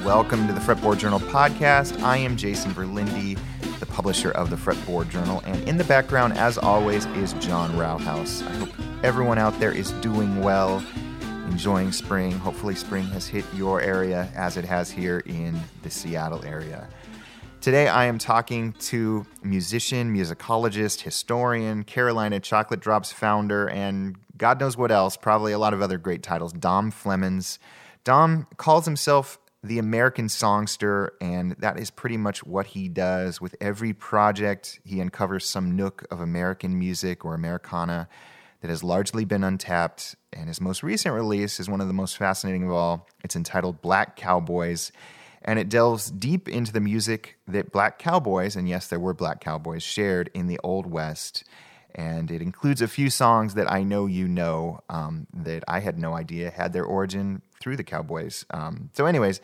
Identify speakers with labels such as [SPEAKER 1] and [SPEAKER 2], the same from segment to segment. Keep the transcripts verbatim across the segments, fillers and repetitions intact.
[SPEAKER 1] Welcome to the Fretboard Journal podcast. I am Jason Verlinde, the publisher of the Fretboard Journal, and in the background, as always, is John Rauhaus. I hope everyone out there is doing well, enjoying spring. Hopefully spring has hit your area as it has here in the Seattle area. Today I am talking to musician, musicologist, historian, Carolina Chocolate Drops founder, and God knows what else, probably a lot of other great titles, Dom Flemons. Dom calls himself the American songster, and that is pretty much what he does. With every project, he uncovers some nook of American music or Americana that has largely been untapped, and his most recent release is one of the most fascinating of all. It's entitled Black Cowboys, and it delves deep into the music that black cowboys, and yes, there were black cowboys, shared in the Old West. And it includes a few songs that I know you know um, that I had no idea had their origin through the Cowboys. Um, so anyways,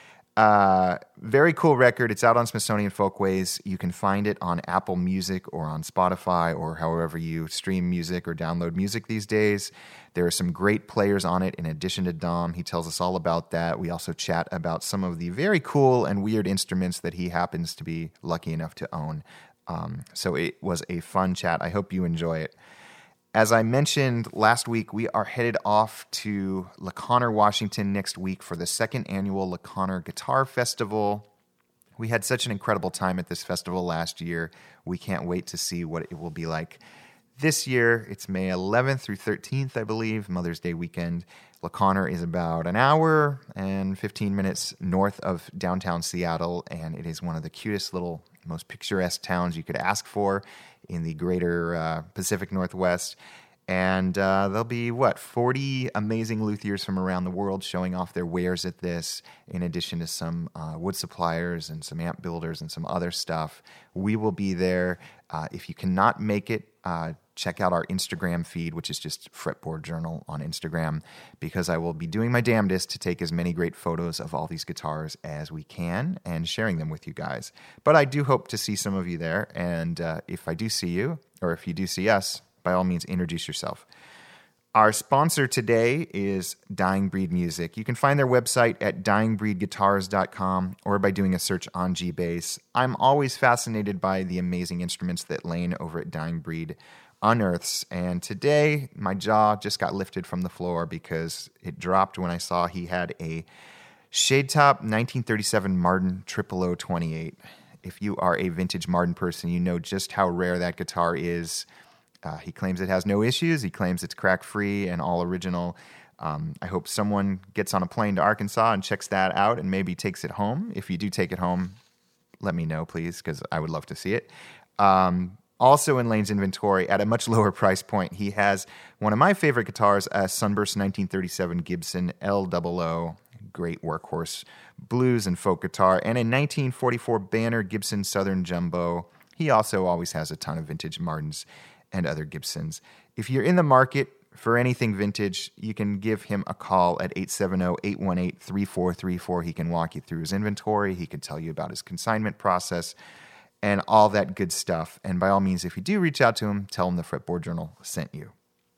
[SPEAKER 1] uh, very cool record. It's out on Smithsonian Folkways. You can find it on Apple Music or on Spotify or however you stream music or download music these days. There are some great players on it in addition to Dom. He tells us all about that. We also chat about some of the very cool and weird instruments that he happens to be lucky enough to own. Um, so it was a fun chat. I hope you enjoy it. As I mentioned last week, we are headed off to La Conner, Washington next week for the second annual La Conner Guitar Festival. We had such an incredible time at this festival last year. We can't wait to see what it will be like this year. It's May eleventh through thirteenth, I believe, Mother's Day weekend. La Conner is about an hour and fifteen minutes north of downtown Seattle, and it is one of the cutest little, most picturesque towns you could ask for in the greater uh, Pacific Northwest. And uh, there'll be, what, forty amazing luthiers from around the world showing off their wares at this, in addition to some uh, wood suppliers and some amp builders and some other stuff. We will be there. Uh, if you cannot make it, uh, check out our Instagram feed, which is just Fretboard Journal on Instagram, because I will be doing my damnedest to take as many great photos of all these guitars as we can and sharing them with you guys. But I do hope to see some of you there, and uh, if I do see you, or if you do see us, by all means, introduce yourself. Our sponsor today is Dying Breed Music. You can find their website at dying breed guitars dot com or by doing a search on G-Bass. I'm always fascinated by the amazing instruments that Lane over at Dying Breed unearths, and today my jaw just got lifted from the floor because it dropped when I saw he had a Shade Top nineteen thirty-seven Martin triple oh twenty-eight. If you are a vintage Martin person, you know just how rare that guitar is. Uh, he claims it has no issues. He claims it's crack-free and all original. Um, I hope someone gets on a plane to Arkansas and checks that out and maybe takes it home. If you do take it home, let me know, please, because I would love to see it. Um, also in Lane's inventory, at a much lower price point, he has one of my favorite guitars, a Sunburst nineteen thirty-seven Gibson L double O, great workhorse blues and folk guitar, and a nineteen forty-four Banner Gibson Southern Jumbo. He also always has a ton of vintage Martins and other Gibsons. If you're in the market for anything vintage, you can give him a call at eight seven zero, eight one eight, three four three four. He can walk you through his inventory. He can tell you about his consignment process and all that good stuff. And by all means, if you do reach out to him, tell him the Fretboard Journal sent you.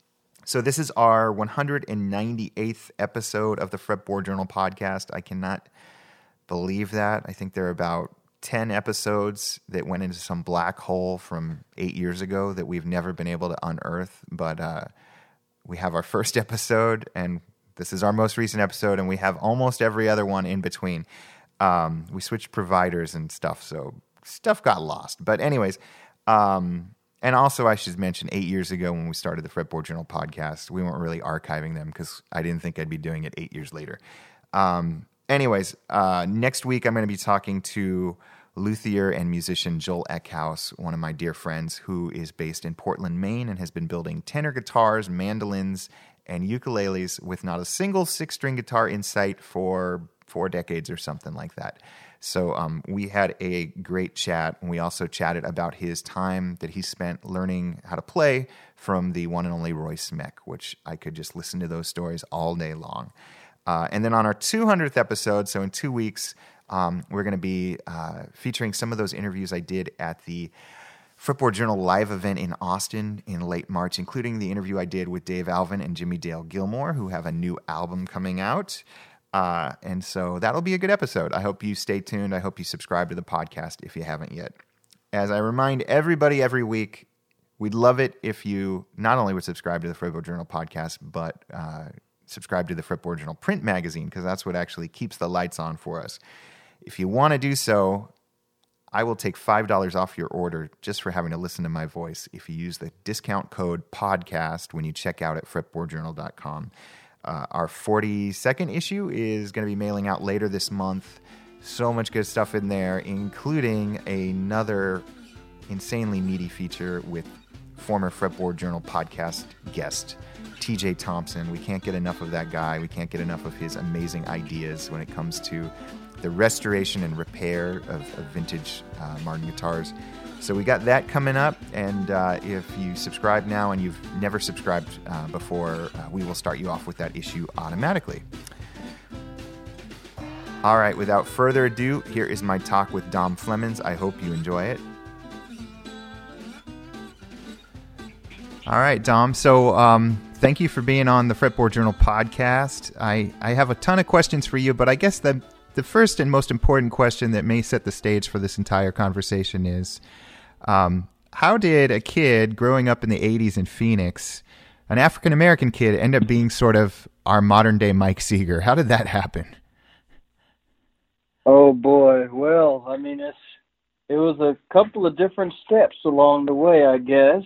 [SPEAKER 1] So this is our one hundred ninety-eighth episode of the Fretboard Journal podcast. I cannot believe that. I think there are about ten episodes that went into some black hole from eight years ago that we've never been able to unearth. But uh, we have our first episode, and this is our most recent episode, and we have almost every other one in between. Um, we switched providers and stuff, so stuff got lost. But anyways, um, and also I should mention, eight years ago when we started the Fretboard Journal podcast, we weren't really archiving them because I didn't think I'd be doing it eight years later. Um, anyways, uh, next week I'm going to be talking to luthier and musician Joel Eckhouse, one of my dear friends who is based in Portland, Maine, and has been building tenor guitars, mandolins, and ukuleles with not a single six-string guitar in sight for four decades or something like that. So um, we had a great chat, and we also chatted about his time that he spent learning how to play from the one and only Roy Smeck, which I could just listen to those stories all day long. Uh, and then on our two hundredth episode, so in two weeks, um, we're going to be uh, featuring some of those interviews I did at the Fretboard Journal live event in Austin in late March, including the interview I did with Dave Alvin and Jimmy Dale Gilmore, who have a new album coming out. Uh, and so that'll be a good episode. I hope you stay tuned. I hope you subscribe to the podcast if you haven't yet. As I remind everybody every week, we'd love it if you not only would subscribe to the Fretboard Journal podcast, but uh, subscribe to the Fretboard Journal print magazine, because that's what actually keeps the lights on for us. If you want to do so, I will take five dollars off your order just for having to listen to my voice if you use the discount code podcast when you check out at fretboard journal dot com. Uh, our forty-second issue is going to be mailing out later this month. So much good stuff in there, including another insanely meaty feature with former Fretboard Journal podcast guest, T J Thompson. We can't get enough of that guy. We can't get enough of his amazing ideas when it comes to the restoration and repair of, of vintage uh, Martin guitars. So we got that coming up, and uh, if you subscribe now and you've never subscribed uh, before, uh, we will start you off with that issue automatically. All right, without further ado, here is my talk with Dom Flemons. I hope you enjoy it. All right, Dom. So um, thank you for being on the Fretboard Journal podcast. I, I have a ton of questions for you, but I guess the the first and most important question that may set the stage for this entire conversation is, um, how did a kid growing up in the eighties in Phoenix, an African-American kid, end up being sort of our modern-day Mike Seeger? How did that happen?
[SPEAKER 2] Oh, boy. Well, I mean, it's it was a couple of different steps along the way, I guess.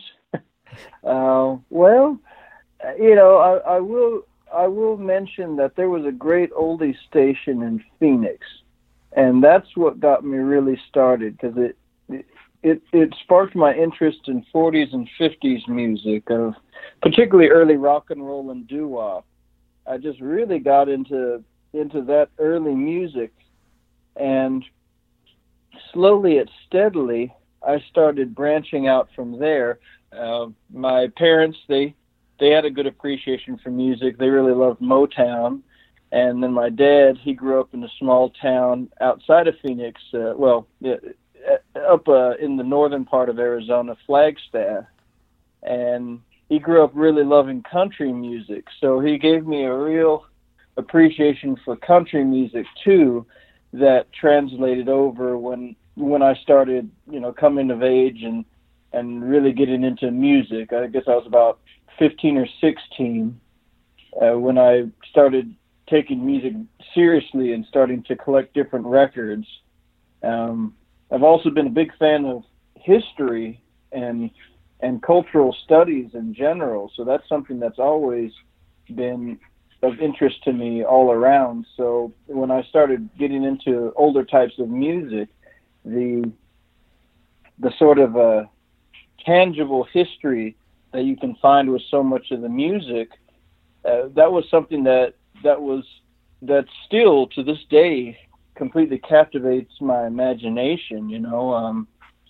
[SPEAKER 2] uh, well, you know, I, I will... I will mention that there was a great oldies station in Phoenix, and that's what got me really started, because it, it it sparked my interest in forties and fifties music, of particularly early rock and roll and doo-wop. I just really got into into that early music, and slowly and steadily I started branching out from there. Uh, my parents, they They had a good appreciation for music. They really loved Motown. And then my dad, he grew up in a small town outside of Phoenix, uh, well, up uh, in the northern part of Arizona, Flagstaff. And he grew up really loving country music. So he gave me a real appreciation for country music, too, that translated over when when I started, you know, coming of age and, and really getting into music. I guess I was about fifteen or sixteen uh, when I started taking music seriously and starting to collect different records. Um, I've also been a big fan of history and and cultural studies in general, so that's something that's always been of interest to me all around. So when I started getting into older types of music, the the sort of uh, tangible history that you can find with so much of the music, uh, that was something that that was that still to this day completely captivates my imagination. You know, um,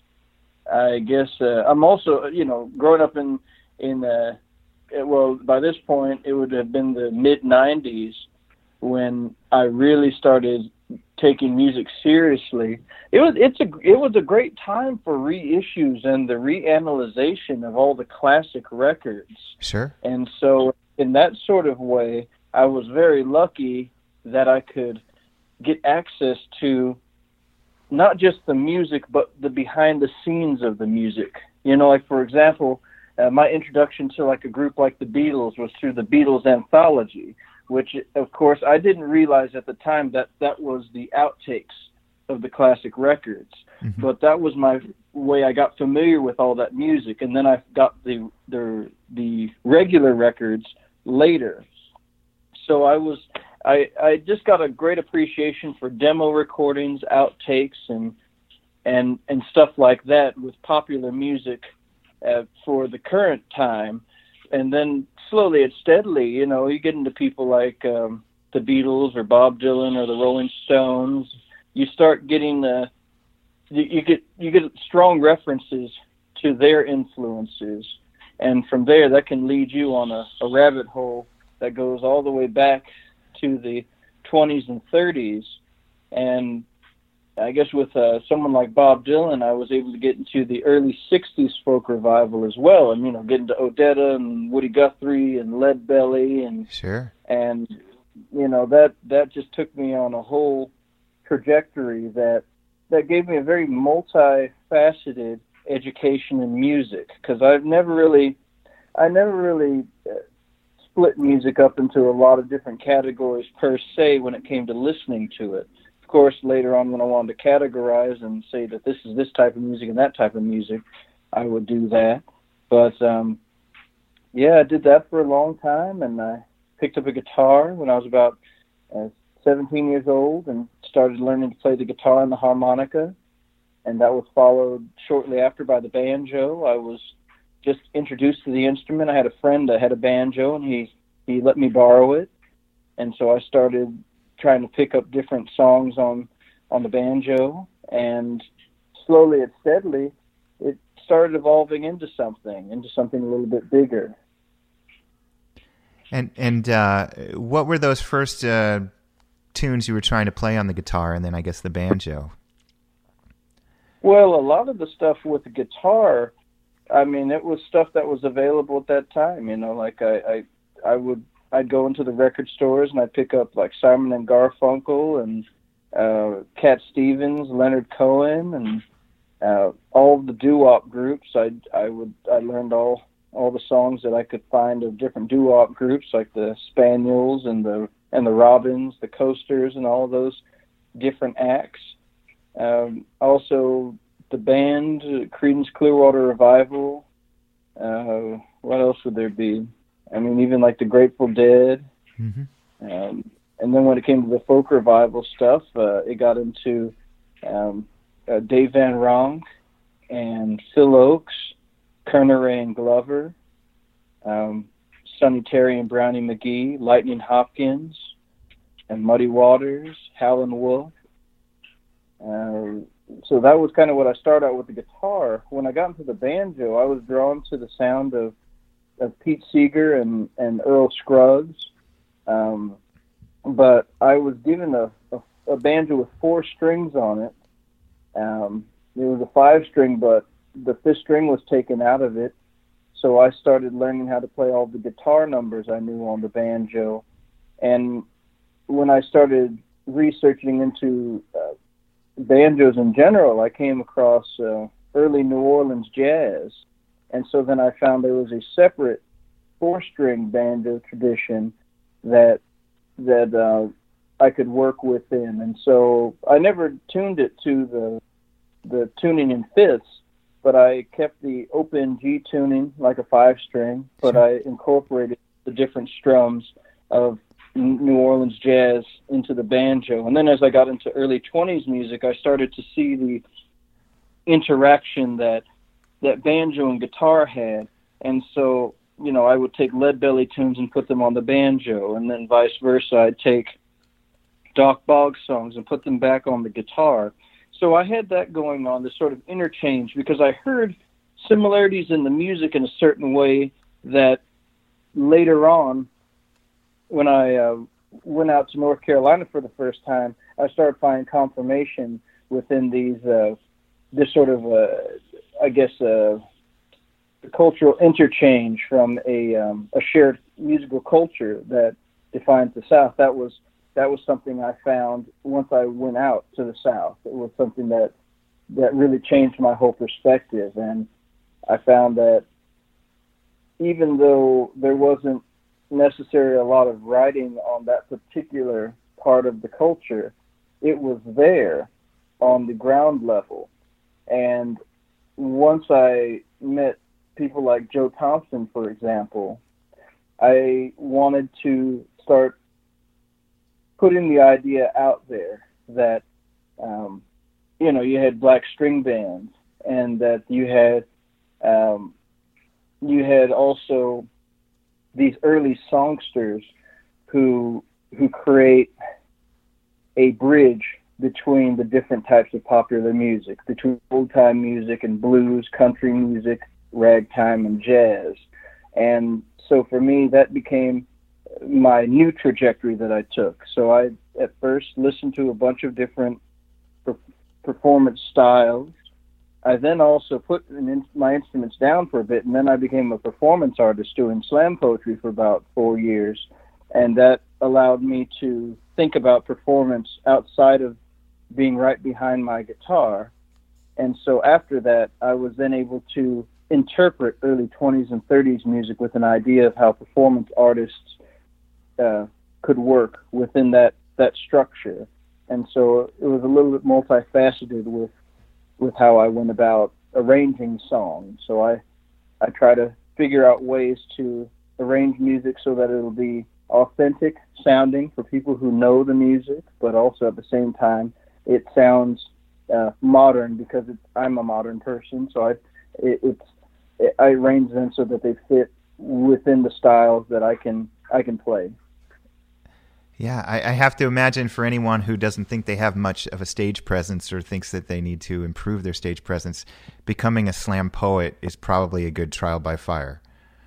[SPEAKER 2] I guess uh, I'm also, you know, growing up in in uh, well, by this point it would have been the mid nineties when I really started taking music seriously. It was it's a it was a great time for reissues and the reanalyzation of all the classic records.
[SPEAKER 1] Sure.
[SPEAKER 2] And so in that sort of way, I was very lucky that I could get access to not just the music, but the behind the scenes of the music. You know, like for example, uh, my introduction to like a group like the Beatles was through the Beatles anthology, which, of course, I didn't realize at the time that that was the outtakes of the classic records. Mm-hmm. But that was my way I got familiar with all that music. And then I got the the, the regular records later. So I was I, I just got a great appreciation for demo recordings, outtakes, and and and stuff like that with popular music uh, for the current time. And then slowly and steadily, you know, you get into people like um, the Beatles or Bob Dylan or the Rolling Stones. You start getting the, you, you get you get strong references to their influences, and from there, that can lead you on a, a rabbit hole that goes all the way back to the twenties and thirties. And I guess with uh, someone like Bob Dylan, I was able to get into the early sixties folk revival as well, and you know, get into Odetta and Woody Guthrie and Lead Belly and
[SPEAKER 1] sure,
[SPEAKER 2] and you know, that that just took me on a whole trajectory that that gave me a very multifaceted education in music, because I've never really I never really uh, split music up into a lot of different categories per se when it came to listening to it. Of course, later on when I wanted to categorize and say that this is this type of music and that type of music, I would do that. But um, yeah, I did that for a long time, and I picked up a guitar when I was about uh, seventeen years old and started learning to play the guitar and the harmonica, and that was followed shortly after by the banjo. I was just introduced to the instrument. I had a friend that had a banjo, and he, he let me borrow it, and so I started trying to pick up different songs on, on the banjo, and slowly and steadily, it started evolving into something, into something a little bit bigger.
[SPEAKER 1] And and uh, what were those first uh, tunes you were trying to play on the guitar, and then I guess the banjo?
[SPEAKER 2] Well, a lot of the stuff with the guitar, I mean, it was stuff that was available at that time. You know, like I, I, I would, I'd go into the record stores and I'd pick up like Simon and Garfunkel and uh, Cat Stevens, Leonard Cohen, and uh, all of the doo-wop groups. I, I would, I learned all, all the songs that I could find of different doo-wop groups, like the Spaniels and the and the Robins, the Coasters, and all of those different acts. Um, also, the band, Creedence Clearwater Revival. Uh, what else would there be? I mean, even like the Grateful Dead. Mm-hmm. Um, and then when it came to the folk revival stuff, uh, it got into um, uh, Dave Van Ronk and Phil Oakes, Kerner Ray and Glover, um, Sonny Terry and Brownie McGee, Lightning Hopkins, and Muddy Waters, Howlin' Wolf. Uh, so that was kind of what I started out with the guitar. When I got into the banjo, I was drawn to the sound of, of Pete Seeger and, and Earl Scruggs. Um, but I was given a, a, a banjo with four strings on it. Um, it was a five-string, but the fifth string was taken out of it. So I started learning how to play all the guitar numbers I knew on the banjo. And when I started researching into uh, banjos in general, I came across uh, early New Orleans jazz. And so then I found there was a separate four-string banjo tradition that that uh, I could work within. And so I never tuned it to the the tuning in fifths, but I kept the open G tuning like a five-string, but I incorporated the different strums of New Orleans jazz into the banjo. And then as I got into early twenties music, I started to see the interaction that that banjo and guitar had. And so, you know, I would take Lead Belly tunes and put them on the banjo, and then vice versa. I'd take Doc Boggs songs and put them back on the guitar. So I had that going on, this sort of interchange, because I heard similarities in the music in a certain way that later on, when I uh, went out to North Carolina for the first time, I started finding confirmation within these, uh, this sort of, uh, I guess, uh, cultural interchange from a, um, a shared musical culture that defines the South. That was that was something I found once I went out to the South. It was something that that really changed my whole perspective, and I found that even though there wasn't necessarily a lot of writing on that particular part of the culture, it was there on the ground level. And once I met people like Joe Thompson, for example, I wanted to start putting the idea out there that, um, you know, you had black string bands, and that you had, um, you had also these early songsters who who create a bridge between the different types of popular music, between old-time music and blues, country music, ragtime, and jazz. And so for me, that became my new trajectory that I took. So I, at first, listened to a bunch of different per- performance styles. I then also put in my instruments down for a bit, and then I became a performance artist doing slam poetry for about four years. and that allowed me to think about performance outside of being right behind my guitar. And so after that, I was then able to interpret early twenties and thirties music with an idea of how performance artists uh, could work within that, that structure. And so it was a little bit multifaceted with with how I went about arranging songs. So I I try to figure out ways to arrange music so that it'll be authentic sounding for people who know the music, but also at the same time it sounds uh, modern because it's, I'm a modern person. So I it, it's it, I arrange them so that they fit within the styles that I can I can play.
[SPEAKER 1] Yeah, I, I have to imagine for anyone who doesn't think they have much of a stage presence or thinks that they need to improve their stage presence, becoming a slam poet is probably a good trial by fire.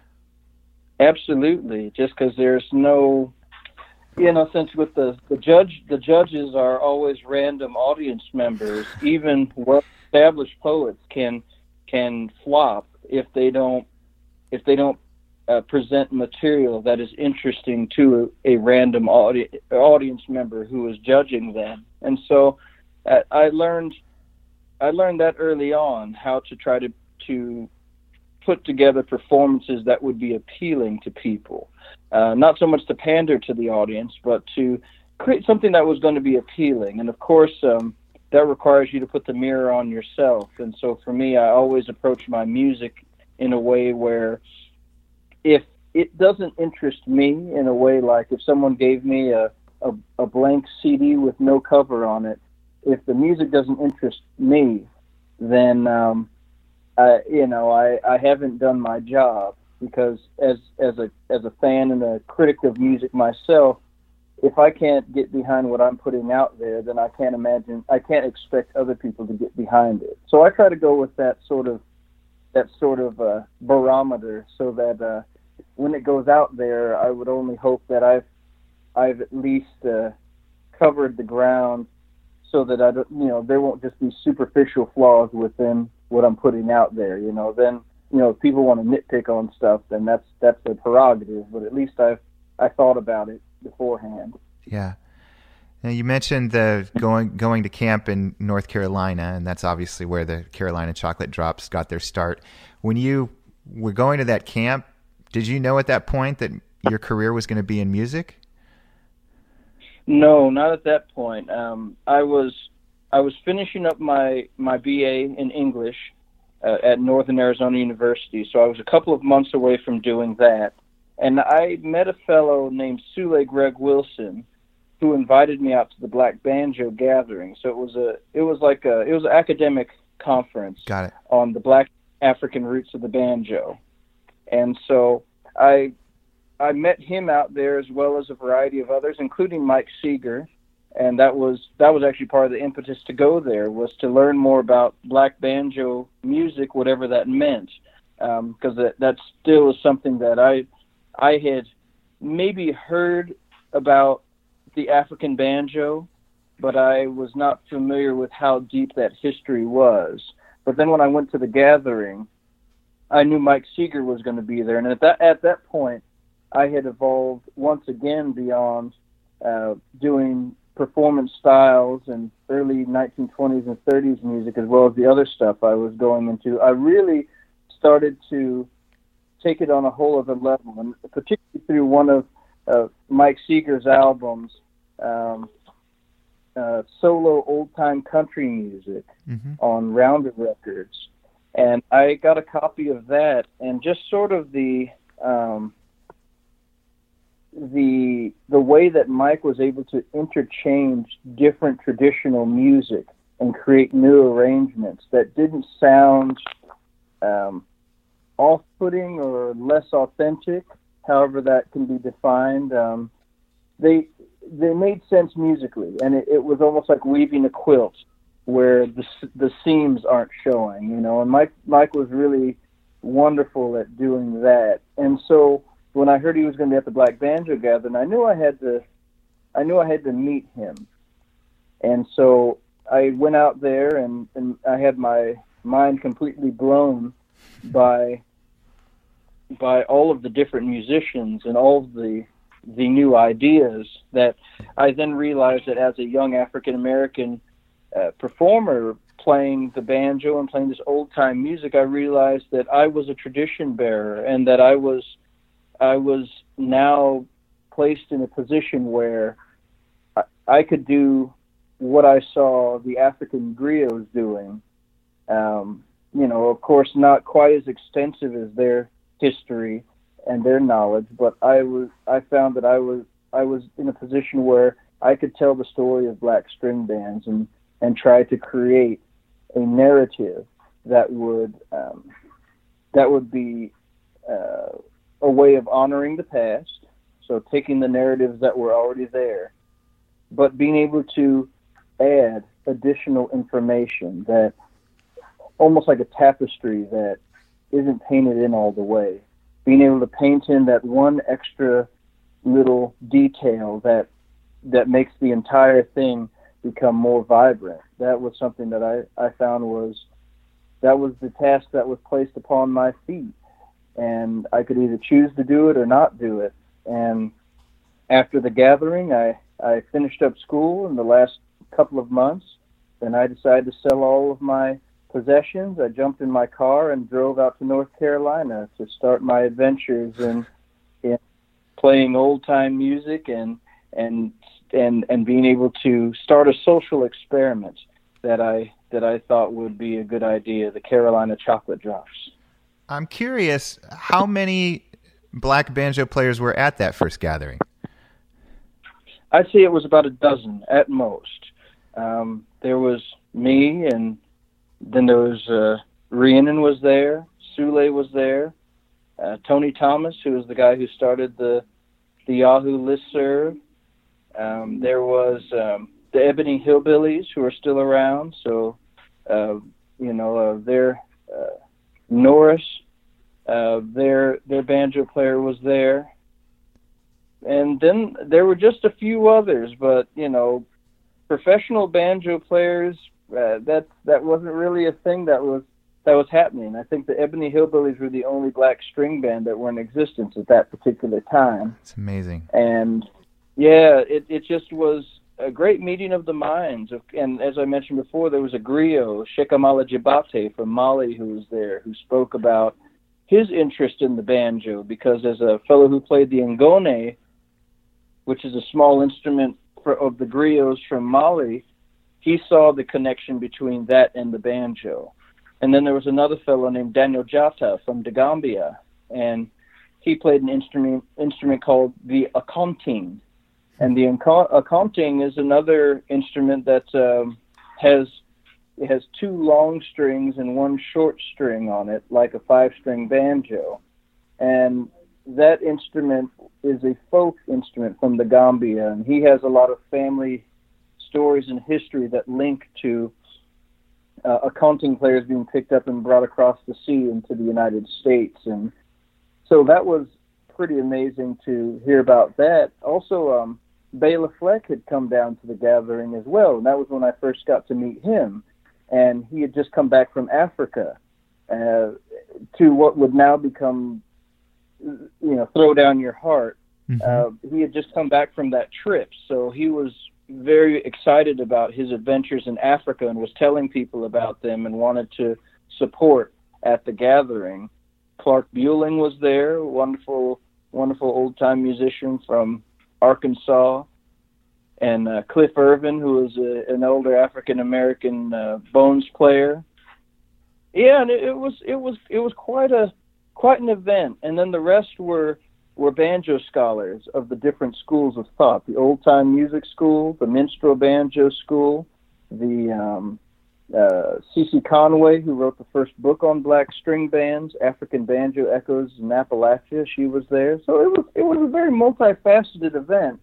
[SPEAKER 2] Absolutely, just because there's no, you know, since with the, the judge, the judges are always random audience members. Even well-established poets can can flop if they don't if they don't. Uh, present material that is interesting to a, a random audi- audience member who is judging them. And so uh, I learned I learned that early on, how to try to, to put together performances that would be appealing to people. Uh, not so much to pander to the audience, but to create something that was going to be appealing. And of course, um, that requires you to put the mirror on yourself. And so for me, I always approach my music in a way where if it doesn't interest me in a way, like if someone gave me a, a, a blank C D with no cover on it, if the music doesn't interest me, then, um, I, you know, I, I haven't done my job, because as, as a, as a fan and a critic of music myself, if I can't get behind what I'm putting out there, then I can't imagine, I can't expect other people to get behind it. So I try to go with that sort of, that sort of uh, barometer, so that, uh, when it goes out there, I would only hope that I've I've at least uh, covered the ground, so that I don't, you know, there won't just be superficial flaws within what I'm putting out there. You know, then, you know, if people want to nitpick on stuff, then that's that's their prerogative. But at least I've I thought about it beforehand.
[SPEAKER 1] Yeah. Now you mentioned the going going to camp in North Carolina, and that's obviously where the Carolina Chocolate Drops got their start. When you were going to that camp, did you know at that point that your career was going to be in music?
[SPEAKER 2] No, not at that point. Um, I was I was finishing up my, my B A in English uh, at Northern Arizona University, so I was a couple of months away from doing that. And I met a fellow named Sule Greg Wilson, who invited me out to the Black Banjo Gathering. So it was a it was like a it was an academic conference.
[SPEAKER 1] Got it.
[SPEAKER 2] On the Black African roots of the banjo. And so I I met him out there, as well as a variety of others, including Mike Seeger, and that was that was actually part of the impetus to go there, was to learn more about black banjo music, whatever that meant, because um, that that still is something that I I had maybe heard about the African banjo, but I was not familiar with how deep that history was. But then when I went to the gathering, I knew Mike Seeger was going to be there, and at that at that point, I had evolved once again beyond uh, doing performance styles and early nineteen twenties and thirties music, as well as the other stuff I was going into. I really started to take it on a whole other level, and particularly through one of uh, Mike Seeger's albums, um, uh, solo old-time country music mm-hmm. on Rounder Records. And I got a copy of that, and just sort of the um, the the way that Mike was able to interchange different traditional music and create new arrangements that didn't sound um, off-putting or less authentic, however that can be defined. Um, they they made sense musically, and it, it was almost like weaving a quilt, where the the seams aren't showing, you know. And Mike Mike was really wonderful at doing that. And so when I heard he was going to be at the Black Banjo Gathering, I knew I had to I knew I had to meet him. And so I went out there, and, and I had my mind completely blown by by all of the different musicians and all of the the new ideas that I then realized that as a young African American uh, performer playing the banjo and playing this old time music, I realized that I was a tradition bearer, and that I was I was now placed in a position where I, I could do what I saw the African griots doing. Um, you know, of course, not quite as extensive as their history and their knowledge, but I was I found that I was I was in a position where I could tell the story of black string bands and and try to create a narrative that would um, that would be uh, a way of honoring the past. So taking the narratives that were already there, but being able to add additional information that almost like a tapestry that isn't painted in all the way. Being able to paint in that one extra little detail that that makes the entire thing become more vibrant. That was something that I, I found was that was the task that was placed upon my feet. And I could either choose to do it or not do it. And after the gathering, I, I finished up school in the last couple of months. Then I decided to sell all of my possessions. I jumped in my car and drove out to North Carolina to start my adventures in, in playing old-time music and and and and being able to start a social experiment that I that I thought would be a good idea, the Carolina Chocolate Drops.
[SPEAKER 1] I'm curious, how many black banjo players were at that first gathering?
[SPEAKER 2] I'd say it was about a dozen at most. Um, there was me, and then there was uh, Rhiannon was there, Sule was there, uh, Tony Thomas, who was the guy who started the the Yahoo listserv. Um, there was um, the Ebony Hillbillies, who are still around. So, uh, you know, uh, their uh, Norris, uh, their their banjo player was there, and then there were just a few others. But you know, professional banjo players, uh, that that wasn't really a thing that was that was happening. I think the Ebony Hillbillies were the only black string band that were in existence at that particular time.
[SPEAKER 1] It's amazing.
[SPEAKER 2] And yeah, it it just was a great meeting of the minds. Of, and as I mentioned before, there was a griot, Shekamala Jibate from Mali, who was there, who spoke about his interest in the banjo, because as a fellow who played the ngone, which is a small instrument for, of the griots from Mali, he saw the connection between that and the banjo. And then there was another fellow named Daniel Jata from the Gambia, and he played an instrument instrument called the akonting. And the akonting is another instrument that um, has it has two long strings and one short string on it, like a five-string banjo. And that instrument is a folk instrument from the Gambia, and he has a lot of family stories and history that link to uh, akonting players being picked up and brought across the sea into the United States. And so that was pretty amazing to hear about that. Also, um, Bela Fleck had come down to the gathering as well, and that was when I first got to meet him. And he had just come back from Africa uh, to what would now become, you know, throw down your heart. Mm-hmm. Uh, he had just come back from that trip, so he was very excited about his adventures in Africa and was telling people about them and wanted to support at the gathering. Clark Bueling was there, wonderful, wonderful old-time musician from Arkansas, and uh, Cliff Irvin, who was a, an older African-American uh, bones player. Yeah, and it, it was it was it was quite a quite an event. And then the rest were were banjo scholars of the different schools of thought: the old-time music school, the minstrel banjo school, the um, uh, C C Conway, who wrote the first book on black string bands, African Banjo Echoes in Appalachia. She was there, so it was it was a very multifaceted event.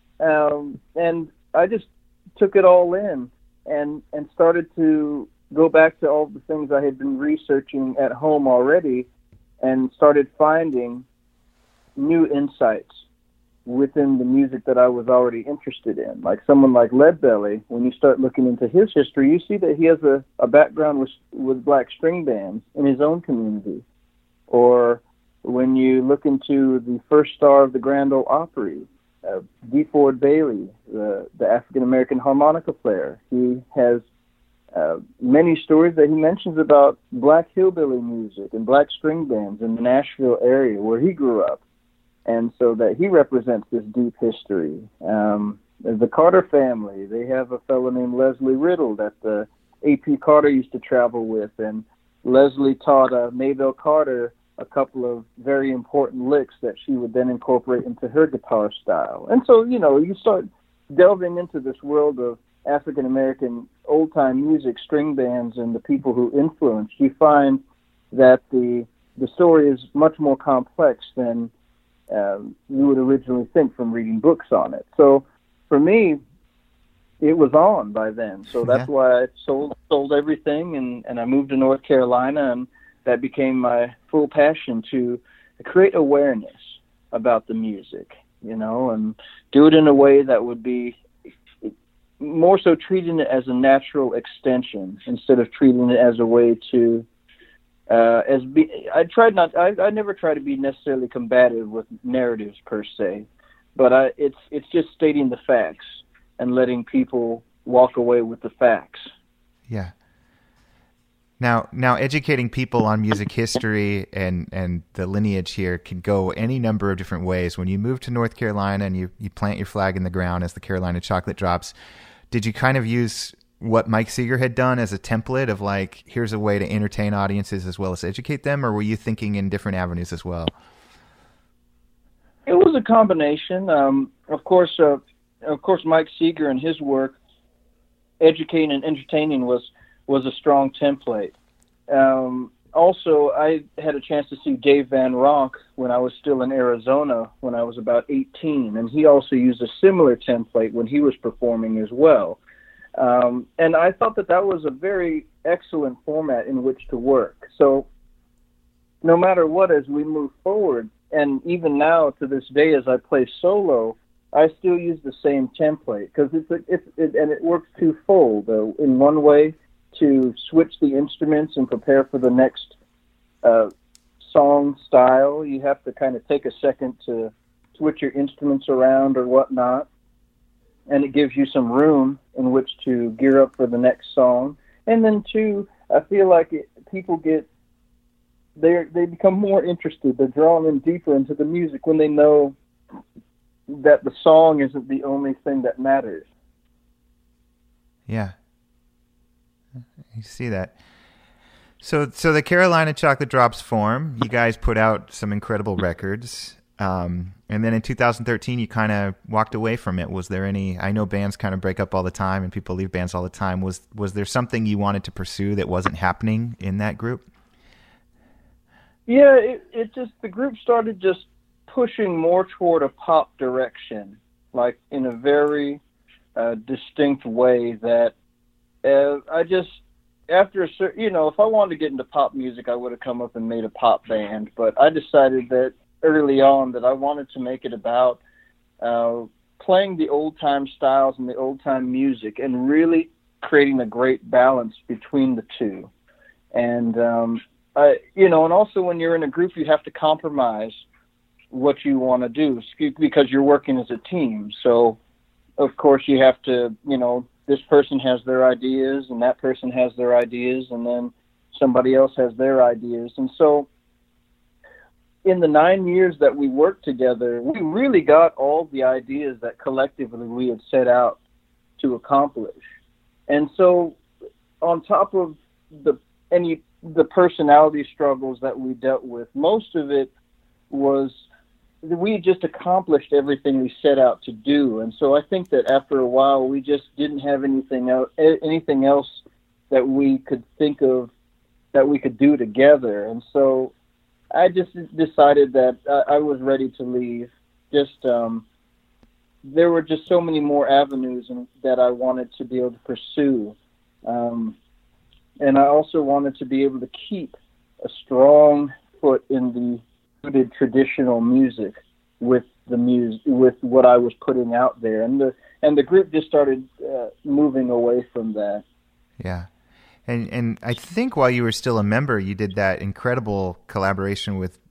[SPEAKER 2] Um, and I just took it all in and, and started to go back to all the things I had been researching at home already, and started finding new insights within the music that I was already interested in. Like someone like Leadbelly, when you start looking into his history, you see that he has a, a background with, with black string bands in his own community. Or when you look into the first star of the Grand Ole Opry, uh, DeFord Bailey, the, the African-American harmonica player, he has uh, many stories that he mentions about black hillbilly music and black string bands in the Nashville area where he grew up. And so that he represents this deep history. Um, the Carter family, they have a fellow named Leslie Riddle that the A P Carter used to travel with, and Leslie taught uh, Maybelle Carter a couple of very important licks that she would then incorporate into her guitar style. And so, you know, you start delving into this world of African-American old-time music, string bands, and the people who influenced, you find that the the story is much more complex than um, you would originally think from reading books on it. So for me, it was on by then. So that's yeah. why I sold sold everything, and, and I moved to North Carolina, and that became my full passion to create awareness about the music, you know, and do it in a way that would be more so treating it as a natural extension instead of treating it as a way to, uh, as be, I tried not, I, I never try to be necessarily combative with narratives per se, but I, it's, it's just stating the facts and letting people walk away with the facts.
[SPEAKER 1] Yeah. Now, now educating people on music history and, and the lineage here can go any number of different ways. When you move to North Carolina and you, you plant your flag in the ground as the Carolina Chocolate Drops, did you kind of use what Mike Seeger had done as a template of like, here's a way to entertain audiences as well as educate them, or were you thinking in different avenues as well?
[SPEAKER 2] It was a combination. Um, of course, uh, of course, Mike Seeger and his work, educating and entertaining, was was a strong template. Um, also, I had a chance to see Dave Van Ronk when I was still in Arizona when I was about eighteen, and he also used a similar template when he was performing as well. Um, and I thought that that was a very excellent format in which to work. So no matter what, as we move forward, and even now to this day as I play solo, I still use the same template because it's, a, it's it, and it works twofold. Uh, in one way, to switch the instruments and prepare for the next uh, song style, you have to kind of take a second to switch your instruments around or whatnot, and it gives you some room in which to gear up for the next song. And then two, I feel like it, people get they they become more interested. They're drawn in deeper into the music when they know that the song isn't the only thing that matters.
[SPEAKER 1] Yeah. You see that. So so the Carolina Chocolate Drops form. You guys put out some incredible records. Um, and then in two thousand thirteen, you kind of walked away from it. Was there any, I know bands kind of break up all the time and people leave bands all the time. Was was there something you wanted to pursue that wasn't happening in that group?
[SPEAKER 2] Yeah, it, it just, the group started just pushing more toward a pop direction, like in a very uh, distinct way that uh, I just, after a certain, you know, if I wanted to get into pop music, I would have come up and made a pop band. But I decided that early on that I wanted to make it about uh, playing the old-time styles and the old-time music and really creating a great balance between the two. And, um, I, you know, and also when you're in a group, you have to compromise what you want to do because you're working as a team. So, of course, you have to, you know, this person has their ideas and that person has their ideas and then somebody else has their ideas. And so in the nine years that we worked together, we really got all the ideas that collectively we had set out to accomplish. And so on top of the any the personality struggles that we dealt with, most of it was we just accomplished everything we set out to do. And so I think that after a while, we just didn't have anything else, anything else that we could think of that we could do together. And so I just decided that I, I was ready to leave. Just, um, there were just so many more avenues in, that I wanted to be able to pursue. Um, and I also wanted to be able to keep a strong foot in the did traditional music with the music, with what I was putting out there, and the and the group just started uh, moving away from that.
[SPEAKER 1] Yeah, and and I think while you were still a member, you did that incredible collaboration with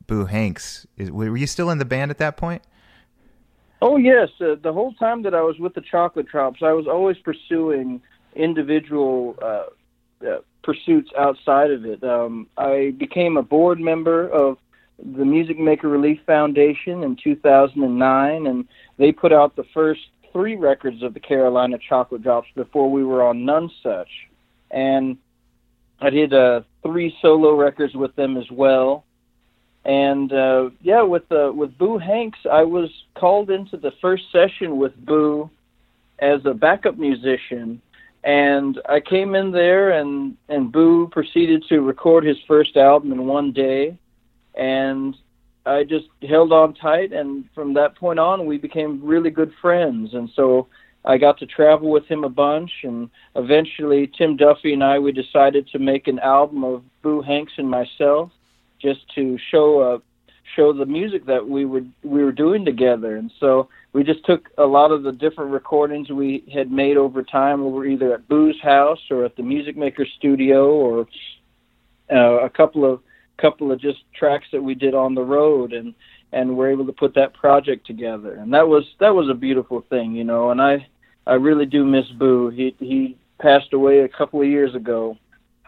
[SPEAKER 1] Boo Hanks. Is, were you still in the band at that point?
[SPEAKER 2] Oh, yes. Uh, the whole time that I was with the Chocolate Drops, I was always pursuing individual uh, uh, pursuits outside of it. Um, I became a board member of the Music Maker Relief Foundation in two thousand nine, and they put out the first three records of the Carolina Chocolate Drops before we were on None Such. And I did uh, three solo records with them as well. And, uh, yeah, with uh, with Boo Hanks, I was called into the first session with Boo as a backup musician. And I came in there, and, and Boo proceeded to record his first album in one day. And I just held on tight, and from that point on, we became really good friends. And so I got to travel with him a bunch, and eventually Tim Duffy and I, we decided to make an album of Boo Hanks and myself, just to show uh, show the music that we were we were doing together. And so we just took a lot of the different recordings we had made over time. We were either at Boo's house or at the Music Maker studio, or uh, a couple of couple of just tracks that we did on the road, and and we're able to put that project together. And that was that was a beautiful thing, you know. And I I really do miss Boo. He he passed away a couple of years ago.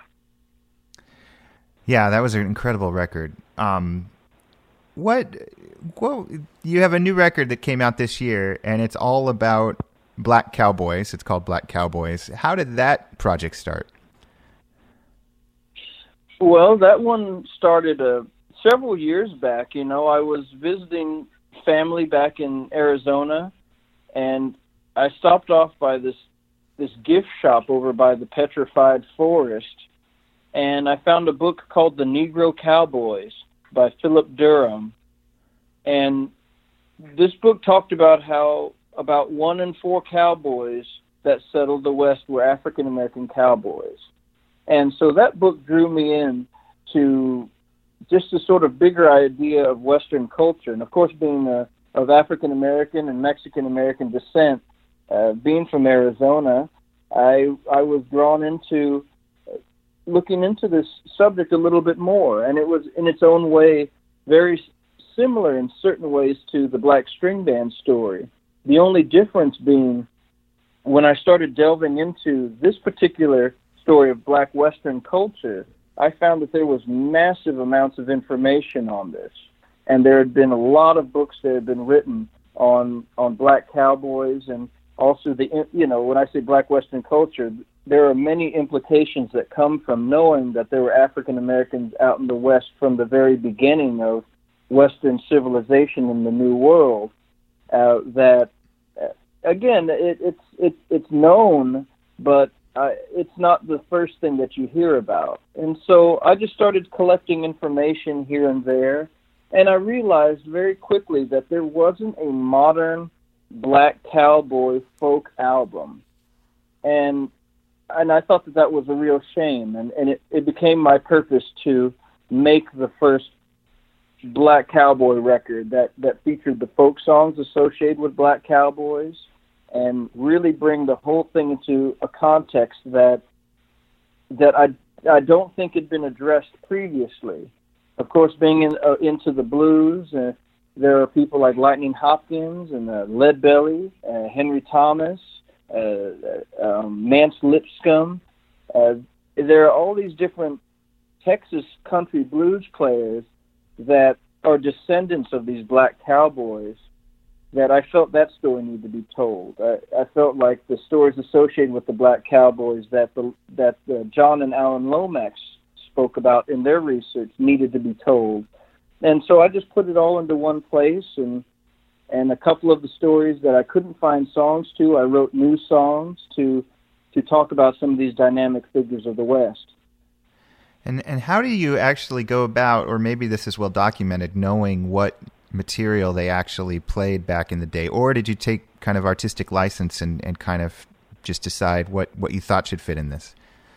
[SPEAKER 1] Yeah, that was an incredible record. Um, what, well, you have a new record that came out this year, and it's all about Black Cowboys. It's called Black Cowboys. How did that project start?
[SPEAKER 2] Well, that one started uh, several years back. You know, I was visiting family back in Arizona, and I stopped off by this this gift shop over by the Petrified Forest, and I found a book called The Negro Cowboys by Philip Durham. And this book talked about how about one in four cowboys that settled the West were African-American cowboys. And so that book drew me in to just a sort of bigger idea of Western culture. And, of course, being a, of African-American and Mexican-American descent, uh, being from Arizona, I I was drawn into looking into this subject a little bit more. And it was, in its own way, very similar in certain ways to the Black String Band story. The only difference being when I started delving into this particular story of Black Western culture, I found that there was massive amounts of information on this. And there had been a lot of books that had been written on on Black cowboys, and also the, you know, when I say Black Western culture, there are many implications that come from knowing that there were African Americans out in the West from the very beginning of Western civilization in the New World. Uh, that uh, again, it, it's it, it's known, but uh, it's not the first thing that you hear about. And so I just started collecting information here and there, and I realized very quickly that there wasn't a modern Black cowboy folk album, and and I thought that that was a real shame, and, and it, it became my purpose to make the first Black cowboy record that, that featured the folk songs associated with Black cowboys, and really bring the whole thing into a context that that I I don't think had been addressed previously. Of course, being in, uh, into the blues, uh, there are people like Lightning Hopkins and uh, Leadbelly, uh, Henry Thomas, uh, um, Nance Lipscomb. Uh, there are all these different Texas country blues players that are descendants of these Black cowboys, that I felt that story needed to be told. I, I felt like the stories associated with the Black cowboys that the, that uh, John and Alan Lomax spoke about in their research needed to be told. And so I just put it all into one place, and and a couple of the stories that I couldn't find songs to, I wrote new songs to to talk about some of these dynamic figures of the West.
[SPEAKER 1] And and how do you actually go about, or maybe this is well documented, knowing what material they actually played back in the day? Or did you take kind of artistic license and, and kind of just decide what, what you thought should fit in this?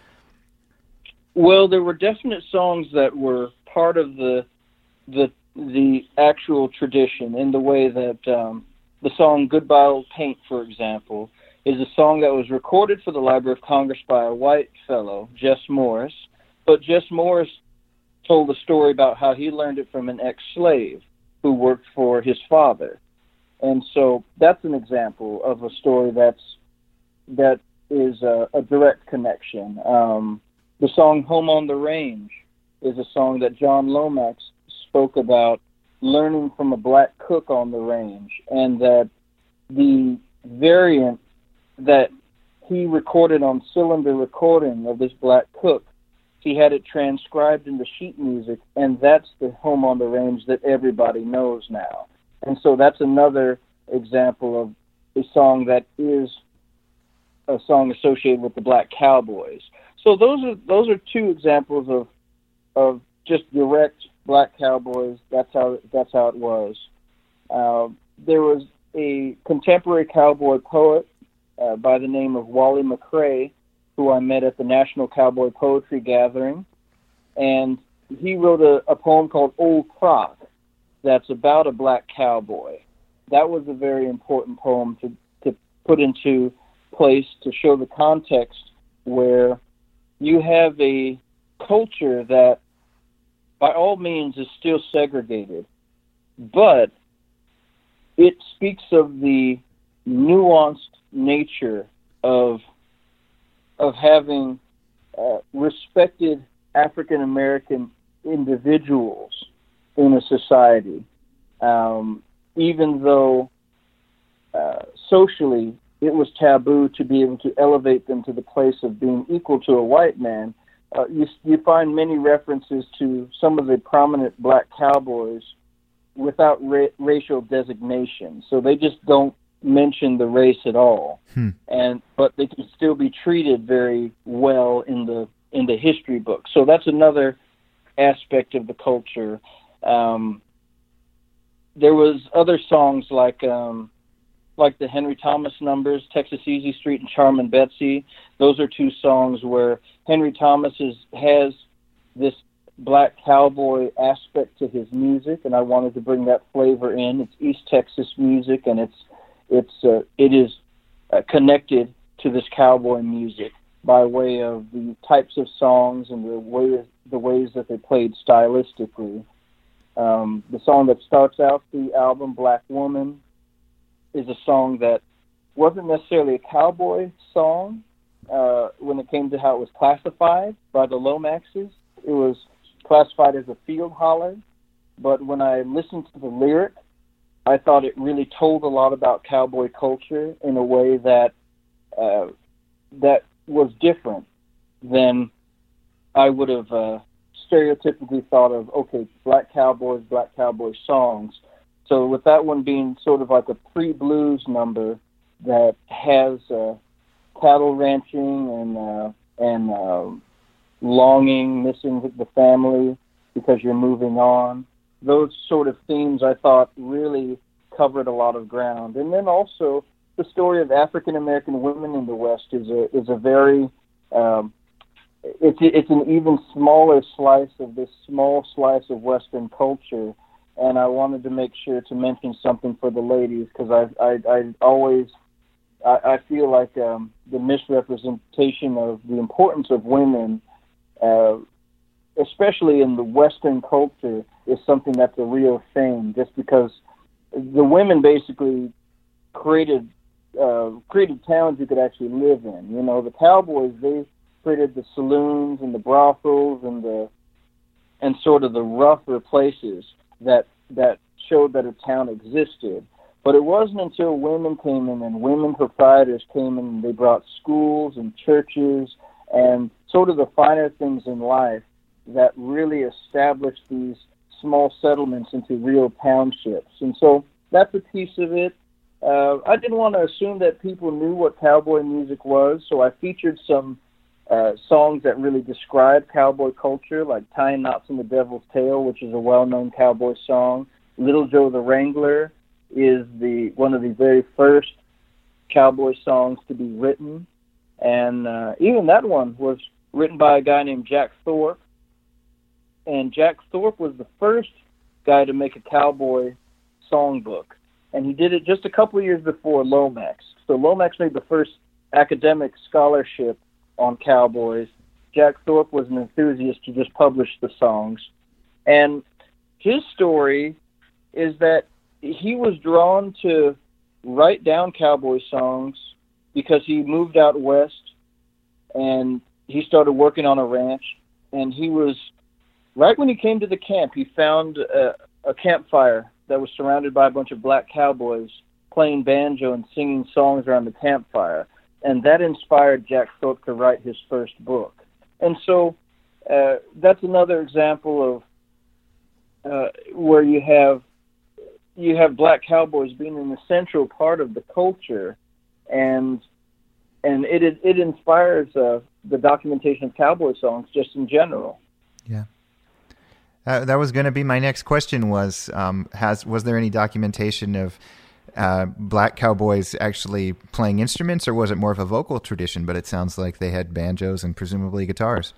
[SPEAKER 2] Well, there were definite songs that were part of the the the actual tradition, in the way that um, the song Goodbye Old Paint, for example, is a song that was recorded for the Library of Congress by a white fellow, Jess Morris. But Jess Morris told a story about how he learned it from an ex-slave who worked for his father. And so that's an example of a story that's that is a, a direct connection. Um, the song Home on the Range is a song that John Lomax spoke about learning from a black cook on the range, and that the variant that he recorded on cylinder recording of this black cook, he had it transcribed into sheet music, and that's the Home on the Range that everybody knows now. And so that's another example of a song that is a song associated with the Black Cowboys. So those are those are two examples of of just direct Black Cowboys. That's how that's how it was. Uh, there was a contemporary cowboy poet uh, by the name of Wally McCrae, who I met at the National Cowboy Poetry Gathering, and he wrote a, a poem called Old Croc that's about a black cowboy. That was a very important poem to, to put into place to show the context where you have a culture that by all means is still segregated, but it speaks of the nuanced nature of of having uh, respected African American individuals in a society, um, even though uh, socially it was taboo to be able to elevate them to the place of being equal to a white man. Uh, you, you find many references to some of the prominent black cowboys without ra- racial designation. So they just don't mention the race at all. Hmm. And but they can still be treated very well in the in the history book. So that's another aspect of the culture. Um, there was other songs like um, like the Henry Thomas numbers, Texas Easy Street and Charmin' Betsy. Those are two songs where Henry Thomas is, has this black cowboy aspect to his music, and I wanted to bring that flavor in. It's East Texas music, and it's it's uh, it is uh, connected to this cowboy music by way of the types of songs and the way the ways that they played stylistically. Um, the song that starts out the album, Black Woman, is a song that wasn't necessarily a cowboy song uh, when it came to how it was classified by the Lomaxes. It was classified as a field holler, but when I listened to the lyric, I thought it really told a lot about cowboy culture in a way that uh, that was different than I would have uh, stereotypically thought of, okay, black cowboys, black cowboy songs. So with that one being sort of like a pre-blues number that has uh, cattle ranching and uh, and uh, longing, missing the family because you're moving on, those sort of themes I thought really covered a lot of ground. And then also the story of African American women in the West is a is a very um, it's it's an even smaller slice of this small slice of Western culture. And I wanted to make sure to mention something for the ladies because I, I I always I, I feel like um, the misrepresentation of the importance of women, uh, especially in the Western culture, is something that's a real shame. Just because the women basically created uh, created towns you could actually live in. You know, the cowboys, they created the saloons and the brothels and the and sort of the rougher places that that showed that a town existed. But it wasn't until women came in and women proprietors came in and they brought schools and churches and sort of the finer things in life that really established these small settlements into real townships. And so that's a piece of it. Uh, I didn't want to assume that people knew what cowboy music was, so I featured some uh, songs that really describe cowboy culture, like Tying Knots in the Devil's Tail, which is a well-known cowboy song. Little Joe the Wrangler is the one of the very first cowboy songs to be written, and uh, even that one was written by a guy named Jack Thorpe, and Jack Thorpe was the first guy to make a cowboy songbook, and he did it just a couple of years before Lomax. So Lomax made the first academic scholarship on cowboys, Jack Thorpe was an enthusiast to just publish the songs. And his story is that he was drawn to write down cowboy songs because he moved out west and he started working on a ranch. And he was, right when he came to the camp, he found a, a campfire that was surrounded by a bunch of black cowboys playing banjo and singing songs around the campfire. And that inspired Jack Thorpe to write his first book. And so uh, that's another example of uh, where you have you have black cowboys being an essential part of the culture, and and it it, it inspires uh, the documentation of cowboy songs just in general.
[SPEAKER 1] Yeah. Uh, that was going to be my next question. Was um, has was there any documentation of uh, black cowboys actually playing instruments, or was it more of a vocal tradition? But it sounds like they had banjos and presumably guitars.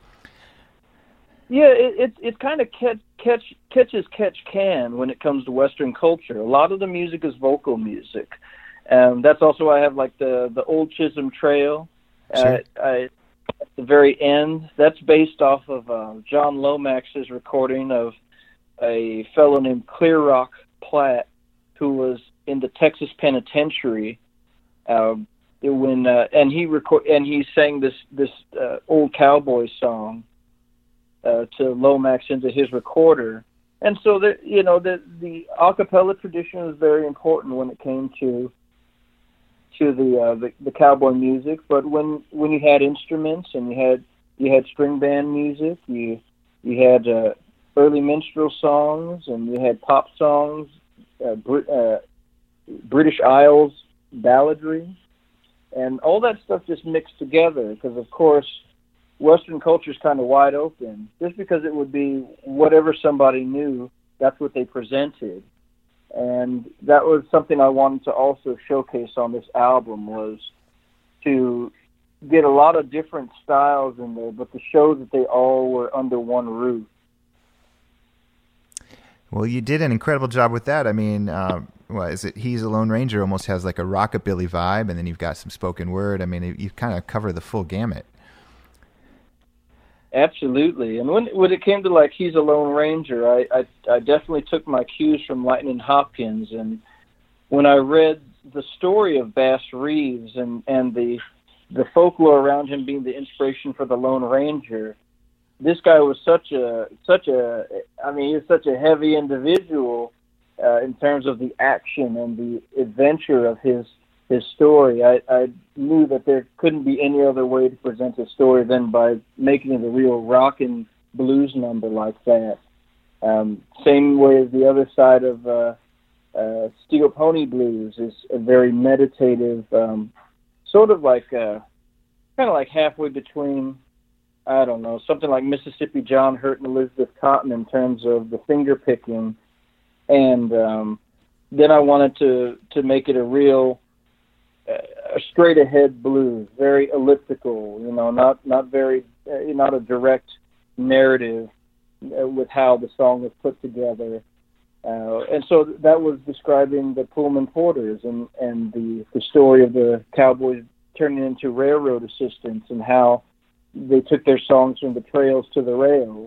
[SPEAKER 2] Yeah, it it, it kind of catch, catch catches catch can when it comes to Western culture. A lot of the music is vocal music. Um, that's also why I have like the the Old Chisholm Trail.
[SPEAKER 1] Sure.
[SPEAKER 2] Uh, I, at the very end, that's based off of uh, John Lomax's recording of a fellow named Clear Rock Platt, who was in the Texas Penitentiary um, when uh, and he record and he sang this this uh, old cowboy song uh, to Lomax into his recorder. And so the you know the the a cappella tradition was very important when it came to to the, uh, the the cowboy music. But when when you had instruments and you had you had string band music, you you had uh, early minstrel songs, and you had pop songs, uh, Br- uh, British Isles balladry, and all that stuff just mixed together. Because of course, Western culture is kind of wide open. Just because it would be whatever somebody knew, that's what they presented. And that was something I wanted to also showcase on this album, was to get a lot of different styles in there, but to show that they all were under one roof.
[SPEAKER 1] Well, you did an incredible job with that. I mean, uh, what is it? He's a Lone Ranger almost has like a rockabilly vibe, and then you've got some spoken word. I mean, you kind of cover the full gamut.
[SPEAKER 2] Absolutely. And when when it came to like He's a Lone Ranger, I, I, I definitely took my cues from Lightning Hopkins. And when I read the story of Bass Reeves and, and the the folklore around him being the inspiration for the Lone Ranger, this guy was such a such a I mean he was such a heavy individual uh, in terms of the action and the adventure of his his story. I, I knew that there couldn't be any other way to present his story than by making it a real rock and blues number like that. Um, same way as the other side of uh, uh, Steel Pony Blues is a very meditative, um, sort of like uh, kind of like halfway between, I don't know, something like Mississippi John Hurt and Elizabeth Cotton in terms of the finger picking. And um, then I wanted to, to make it a real a straight ahead blues, very elliptical, you know, not not very, uh, not a direct narrative uh, with how the song was put together. Uh, and so that was describing the Pullman Porters and, and the, the story of the cowboys turning into railroad assistants and how they took their songs from the trails to the rails.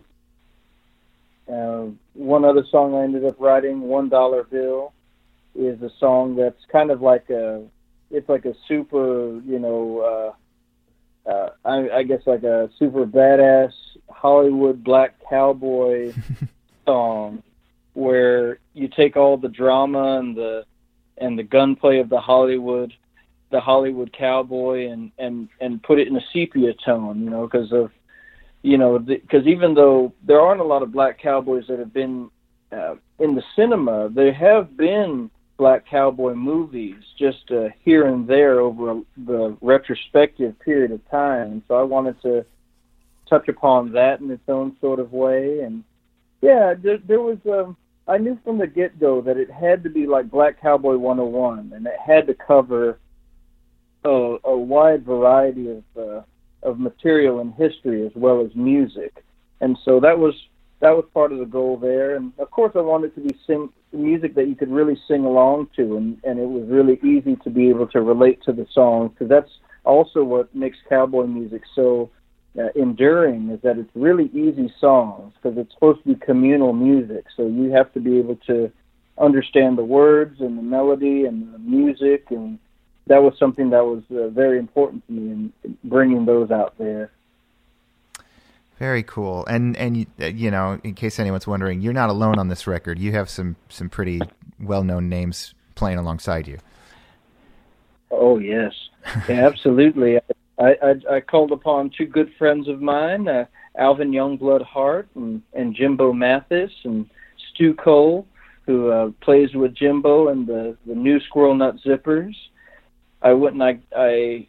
[SPEAKER 2] Uh, one other song I ended up writing, One Dollar Bill, is a song that's kind of like a It's like a super, you know, uh, uh, I, I guess like a super badass Hollywood black cowboy song, where you take all the drama and the and the gunplay of the Hollywood, the Hollywood cowboy, and, and, and put it in a sepia tone, you know, because of, you know, because even though there aren't a lot of black cowboys that have been uh, in the cinema, there have been black cowboy movies just uh, here and there over the retrospective period of time. And so I wanted to touch upon that in its own sort of way. And yeah, there, there was, um, I knew from the get-go that it had to be like Black Cowboy one oh one, and it had to cover a, a wide variety of, uh, of material and history as well as music. And so that was, that was part of the goal there. And of course I wanted to be sing music that you could really sing along to, and, and it was really easy to be able to relate to the songs, because that's also what makes cowboy music so uh, enduring is that it's really easy songs because it's supposed to be communal music. So you have to be able to understand the words and the melody and the music, and that was something that was uh, very important to me in bringing those out there.
[SPEAKER 1] Very cool. And, and you, you know, in case anyone's wondering, you're not alone on this record. You have some, some pretty well-known names playing alongside you.
[SPEAKER 2] Oh, yes. Yeah, absolutely. I, I, I called upon two good friends of mine, uh, Alvin Youngblood Hart and, and Jimbo Mathis, and Stu Cole, who uh, plays with Jimbo and the, the new Squirrel Nut Zippers. I went and I, I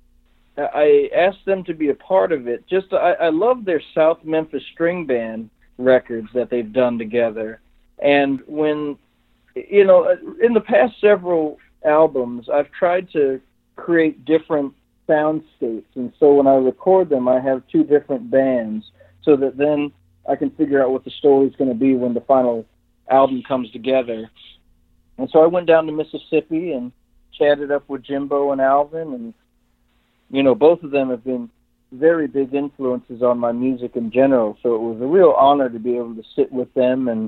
[SPEAKER 2] I asked them to be a part of it. Just I, I love their South Memphis String Band records that they've done together. And when, you know, in the past several albums, I've tried to create different soundscapes. And so when I record them, I have two different bands so that then I can figure out what the story is going to be when the final album comes together. And so I went down to Mississippi and chatted up with Jimbo and Alvin, and you know, both of them have been very big influences on my music in general, so it was a real honor to be able to sit with them and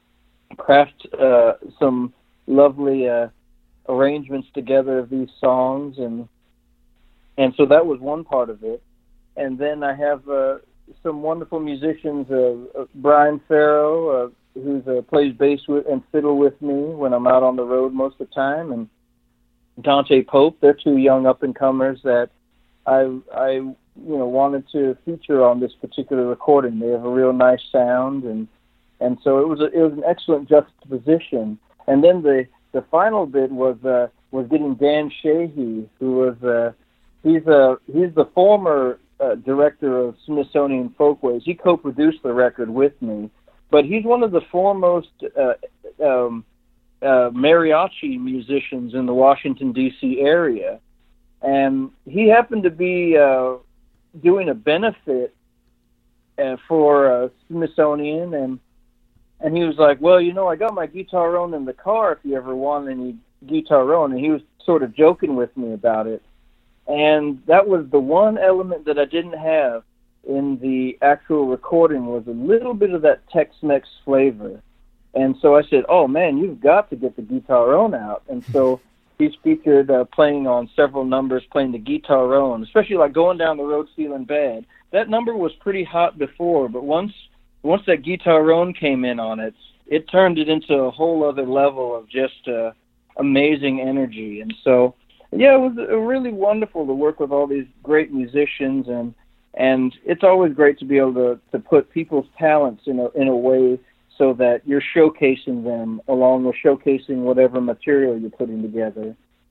[SPEAKER 2] craft uh, some lovely uh, arrangements together of these songs, and and so that was one part of it. And then I have uh, some wonderful musicians, uh, uh, Brian Farrow, uh, who uh, plays bass with, and fiddle with me when I'm out on the road most of the time, and Dante Pope. They're two young up-and-comers that I, I, you know, wanted to feature on this particular recording. They have a real nice sound, and and so it was a, it was an excellent juxtaposition. And then the the final bit was uh, was getting Dan Sheehy, who was uh, he's a he's the former uh, director of Smithsonian Folkways. He co-produced the record with me, but he's one of the foremost uh, um, uh, mariachi musicians in the Washington D C area. And he happened to be uh, doing a benefit uh, for uh, Smithsonian, and and he was like, well, you know, I got my guitarrone in the car if you ever want any guitarrone. And he was sort of joking with me about it. And that was the one element that I didn't have in the actual recording, was a little bit of that Tex-Mex flavor. And so I said, oh, man, you've got to get the guitarrone out. And so he's featured uh, playing on several numbers, playing the guitarrone, especially like Going Down the Road Feeling Bad. That number was pretty hot before, but once once that guitarrone came in on it, it turned it into a whole other level of just uh, amazing energy. And so, yeah, it was uh, really wonderful to work with all these great musicians, and and it's always great to be able to, to put people's talents in a, in a way so that you're showcasing them along with showcasing whatever material you're putting together.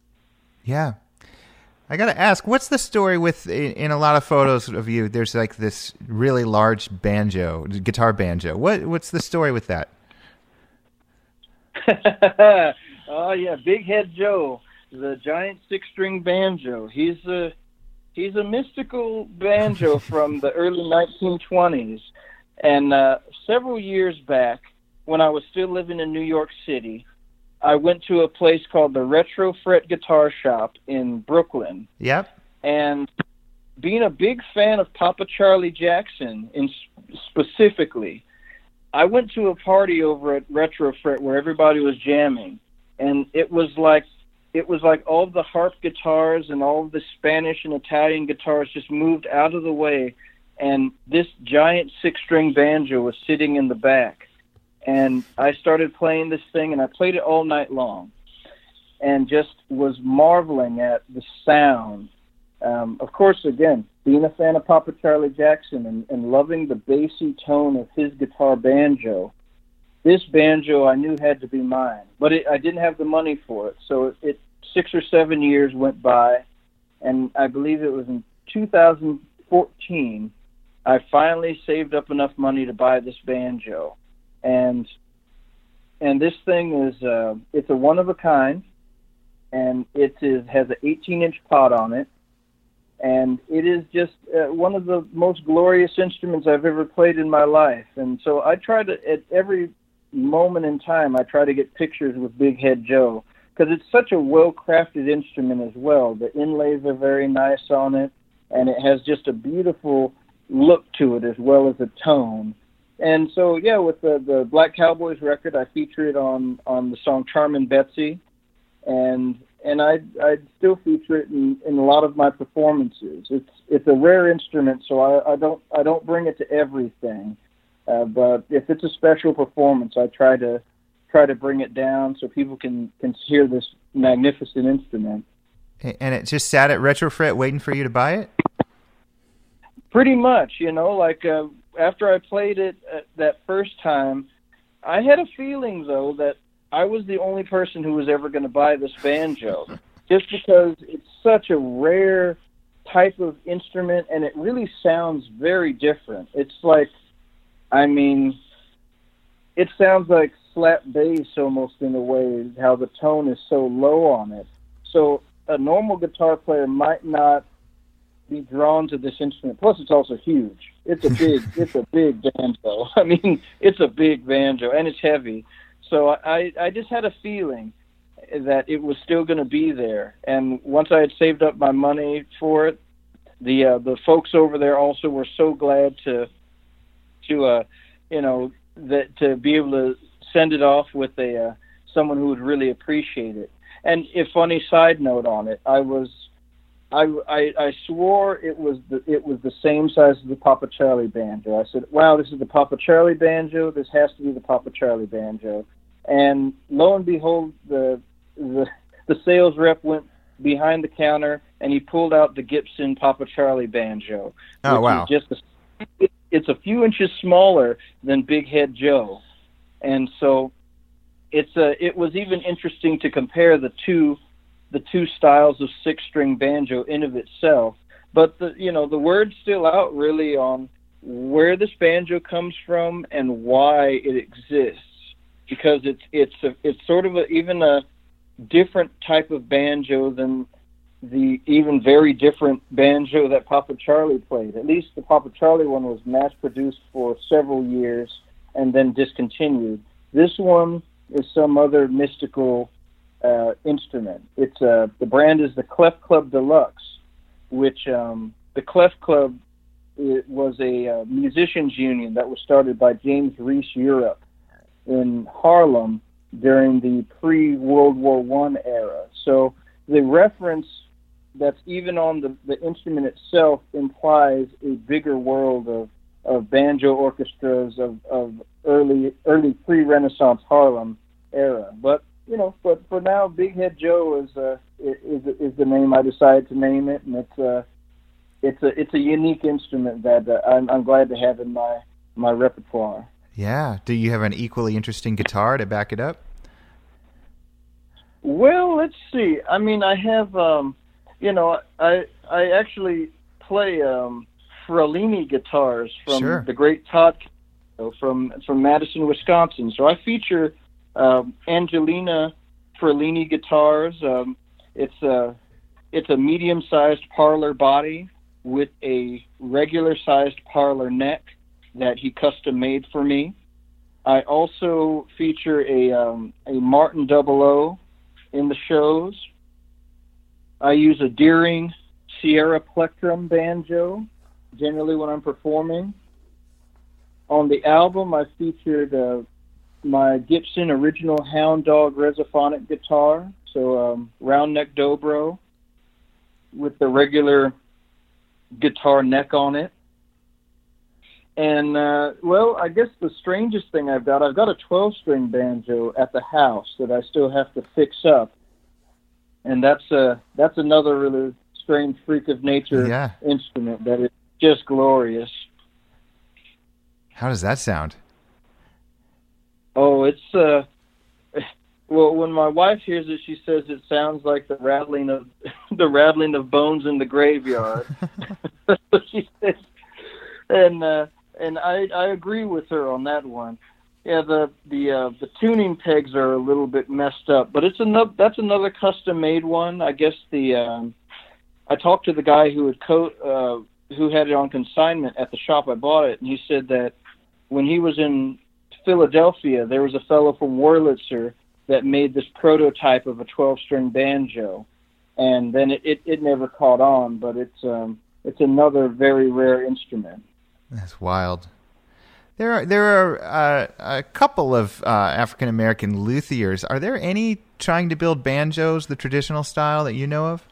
[SPEAKER 1] Yeah. I got to ask, what's the story with, in a lot of photos of you, there's like this really large banjo, guitar banjo. What What's the story with that?
[SPEAKER 2] Oh, yeah, Big Head Joe, the giant six-string banjo. He's a, he's a mystical banjo from the early nineteen twenties. And uh, several years back, when I was still living in New York City, I went to a place called the Retro Fret Guitar Shop in Brooklyn.
[SPEAKER 1] Yep.
[SPEAKER 2] And being a big fan of Papa Charlie Jackson in specifically, I went to a party over at Retro Fret where everybody was jamming, and it was like it was like all the harp guitars and all of the Spanish and Italian guitars just moved out of the way. And this giant six-string banjo was sitting in the back. And I started playing this thing, and I played it all night long and just was marveling at the sound. Um, of course, again, being a fan of Papa Charlie Jackson and, and loving the bassy tone of his guitar banjo, this banjo I knew had to be mine. But it, I didn't have the money for it. So it, it six or seven years went by, and I believe it was in two thousand fourteen I finally saved up enough money to buy this banjo, and and this thing is uh, it's a one of a kind, and it is has an eighteen inch pot on it, and it is just uh, one of the most glorious instruments I've ever played in my life. And so I try to, at every moment in time, I try to get pictures with Big Head Joe, because it's such a well-crafted instrument as well. The inlays are very nice on it, and it has just a beautiful look to it as well as a tone. And so, yeah, with the, the Black Cowboys record, I feature it on, on the song Charmin' Betsy, and and I I still feature it in, in a lot of my performances. It's it's a rare instrument, so I, I don't I don't bring it to everything, uh, but if it's a special performance, I try to try to bring it down so people can, can hear this magnificent instrument.
[SPEAKER 1] And it just sat at Retrofret waiting for you to buy it?
[SPEAKER 2] Pretty much, you know, like uh, after I played it uh, that first time, I had a feeling, though, that I was the only person who was ever going to buy this banjo, just because it's such a rare type of instrument, and it really sounds very different. It's like, I mean, it sounds like slap bass almost in a way, how the tone is so low on it. So a normal guitar player might not be drawn to this instrument. Plus, it's also huge. It's a big, it's a big banjo. I mean, it's a big banjo, and it's heavy. So I, I just had a feeling that it was still going to be there. And once I had saved up my money for it, the uh, the folks over there also were so glad to, to uh, you know, that to be able to send it off with a uh, someone who would really appreciate it. And a funny side note on it, I was, I, I, I swore it was the it was the same size as the Papa Charlie banjo. I said, "Wow, this is the Papa Charlie banjo. This has to be the Papa Charlie banjo." And lo and behold, the the the sales rep went behind the counter and he pulled out the Gibson Papa Charlie banjo.
[SPEAKER 1] Oh wow!
[SPEAKER 2] Just a, it's a few inches smaller than Big Head Joe, and so. It's a, it was even interesting to compare the two, the two styles of six-string banjo in of itself. But the, you know, the word's still out really on where this banjo comes from and why it exists, because it's it's a, it's sort of a, even a different type of banjo than the even very different banjo that Papa Charlie played. At least the Papa Charlie one was mass-produced for several years and then discontinued. This one is some other mystical uh, instrument. It's uh, the brand is the Clef Club Deluxe, which um, the Clef Club it was a uh, musicians union that was started by James Reese Europe in Harlem during the pre-World War One era. So the reference that's even on the, the instrument itself implies a bigger world of, of banjo orchestras of, of early early pre-Renaissance Harlem era. But you know, but for now, Big Head Joe is uh, is is the name I decided to name it, and it's a it's a it's a unique instrument that uh, I'm I'm glad to have in my my repertoire.
[SPEAKER 1] Yeah. Do you have an equally interesting guitar to back it up?
[SPEAKER 2] Well, let's see. I mean, I have um, you know, I I actually play um, Fralini guitars from
[SPEAKER 1] Sure.
[SPEAKER 2] the great Todd from from Madison, Wisconsin. So I feature um, Angelina Fralini guitars. Um, it's a it's a medium-sized parlor body with a regular-sized parlor neck that he custom made for me. I also feature a um, a Martin Double O in the shows. I use a Deering Sierra Plectrum banjo generally when I'm performing. On the album, I featured uh, my Gibson original Hound Dog Resophonic guitar, so um, round neck dobro with the regular guitar neck on it. And, uh, well, I guess the strangest thing I've got, I've got a twelve-string banjo at the house that I still have to fix up. And that's uh, that's another really strange freak of nature
[SPEAKER 1] Yeah.
[SPEAKER 2] instrument that is just glorious.
[SPEAKER 1] How does that sound?
[SPEAKER 2] Oh, it's, uh, well, when my wife hears it, she says it sounds like the rattling of the rattling of bones in the graveyard. She says, and uh, and I I agree with her on that one. Yeah, the the uh, the tuning pegs are a little bit messed up, but it's another that's another custom made one. I guess the um, I talked to the guy who had co- uh, who had it on consignment at the shop I bought it, and he said that when he was in Philadelphia, there was a fellow from Wurlitzer that made this prototype of a twelve-string banjo, and then it, it, it never caught on. But it's um, it's another very rare instrument.
[SPEAKER 1] That's wild. There are there are uh, a couple of uh, African American luthiers. Are there any trying to build banjos the traditional style that you know of?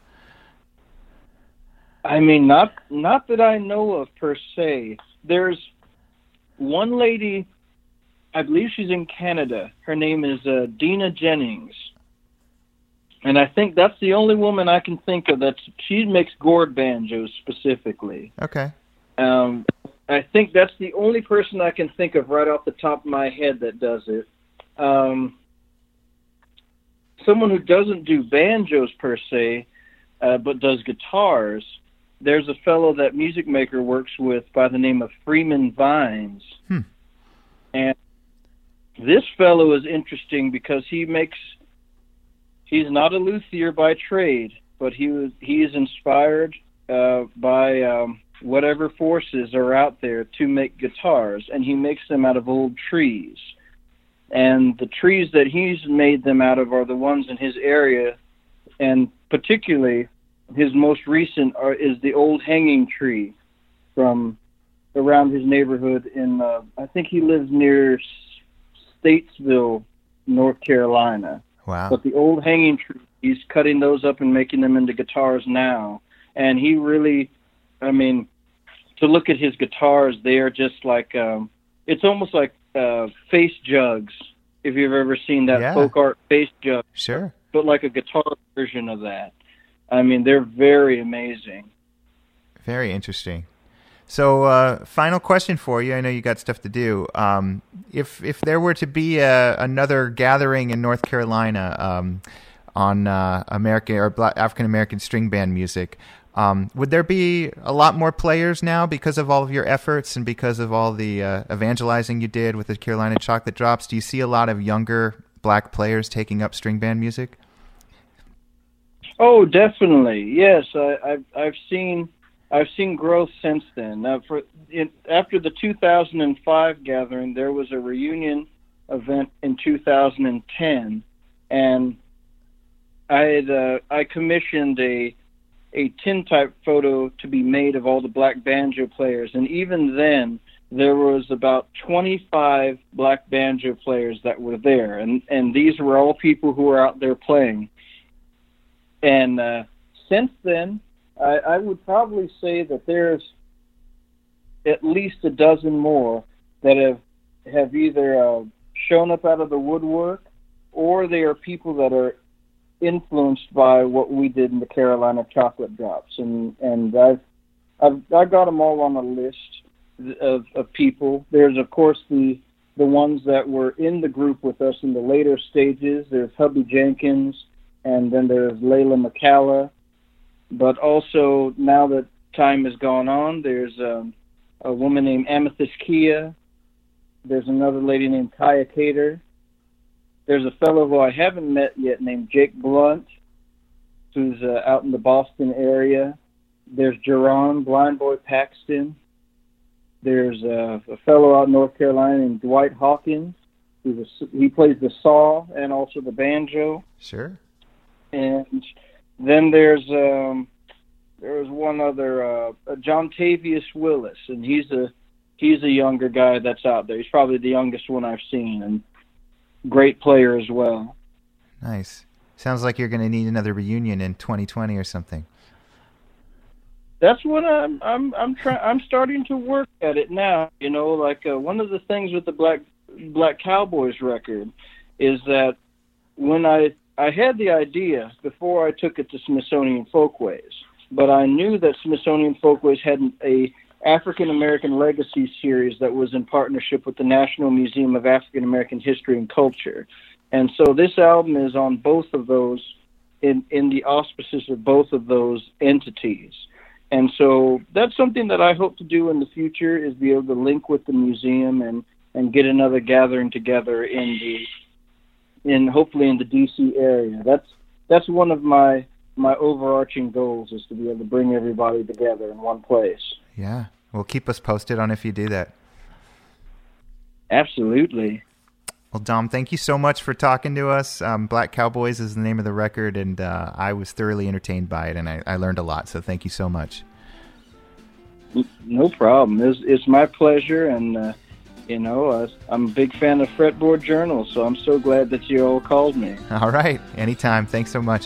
[SPEAKER 2] I mean, not not that I know of per se. There's one lady, I believe she's in Canada. Her name is uh, Dina Jennings, and I think that's the only woman I can think of that she makes gourd banjos specifically.
[SPEAKER 1] Okay.
[SPEAKER 2] Um, I think that's the only person I can think of right off the top of my head that does it. Um, someone who doesn't do banjos per se, uh, but does guitars. There's a fellow that Music Maker works with by the name of Freeman Vines.
[SPEAKER 1] Hmm.
[SPEAKER 2] And this fellow is interesting because he makes, he's not a luthier by trade, but he was, he is inspired uh, by um, whatever forces are out there to make guitars, and he makes them out of old trees. And the trees that he's made them out of are the ones in his area, and particularly his most recent are, is the old hanging tree from around his neighborhood in, uh, I think he lives near Statesville, North Carolina.
[SPEAKER 1] Wow.
[SPEAKER 2] But the old hanging tree, he's cutting those up and making them into guitars now. And he really, I mean, to look at his guitars, they are just like, um, it's almost like uh, face jugs, if you've ever seen that
[SPEAKER 1] yeah.
[SPEAKER 2] folk art face jug.
[SPEAKER 1] Sure.
[SPEAKER 2] But like a guitar version of that. I mean, they're very amazing.
[SPEAKER 1] Very interesting. So, uh, final question for you. I know you got stuff to do. Um, if if there were to be a, another gathering in North Carolina um, on uh, American or Black, African American string band music, um, would there be a lot more players now because of all of your efforts and because of all the uh, evangelizing you did with the Carolina Chocolate Drops? Do you see a lot of younger Black players taking up string band music?
[SPEAKER 2] Oh, definitely. Yes, I, I've I've seen I've seen growth since then. Uh, for in, after the two thousand five gathering, there was a reunion event in two thousand ten, and I had uh, I commissioned a a tintype photo to be made of all the Black banjo players, and even then there was about twenty-five Black banjo players that were there, and and these were all people who were out there playing. And uh, since then, I, I would probably say that there's at least a dozen more that have have either uh, shown up out of the woodwork, or they are people that are influenced by what we did in the Carolina Chocolate Drops. And and I've I've I got them all on a list of, of people. There's of course the the ones that were in the group with us in the later stages. There's Hubby Jenkins. And then there's Layla McCalla. But also, now that time has gone on, there's um, a woman named Amethyst Kia. There's another lady named Kaya Cater. There's a fellow who I haven't met yet named Jake Blunt, who's uh, out in the Boston area. There's Jerron Blind Boy Paxton. There's uh, a fellow out in North Carolina named Dwight Hawkins. Who's a, he plays the saw and also the banjo.
[SPEAKER 1] Sure.
[SPEAKER 2] And then there's um, there's one other, uh, John Tavius Willis, and he's a he's a younger guy that's out there. He's probably the youngest one I've seen, and great player as well.
[SPEAKER 1] Nice. Sounds like you're going to need another reunion in twenty twenty or something.
[SPEAKER 2] That's what I'm I'm I'm trying. I'm starting to work at it now. You know, like uh, one of the things with the Black Black Cowboys record is that when I I had the idea before I took it to Smithsonian Folkways, but I knew that Smithsonian Folkways had a African American Legacy series that was in partnership with the National Museum of African American History and Culture. And so this album is on both of those, in, in the auspices of both of those entities. And so that's something that I hope to do in the future, is be able to link with the museum and, and get another gathering together in the in hopefully in the D C area. That's that's one of my my overarching goals, is to be able to bring everybody together in one place.
[SPEAKER 1] Yeah. Well, keep us posted on if you do that.
[SPEAKER 2] Absolutely.
[SPEAKER 1] Well, Dom, thank you so much for talking to us. Um, Black Cowboys is the name of the record, and uh, I was thoroughly entertained by it, and I, I learned a lot, so thank you so much.
[SPEAKER 2] No problem. It's, it's my pleasure, and uh, you know, uh, I'm a big fan of Fretboard Journal, so I'm so glad that you all called me.
[SPEAKER 1] All right, anytime. Thanks so much.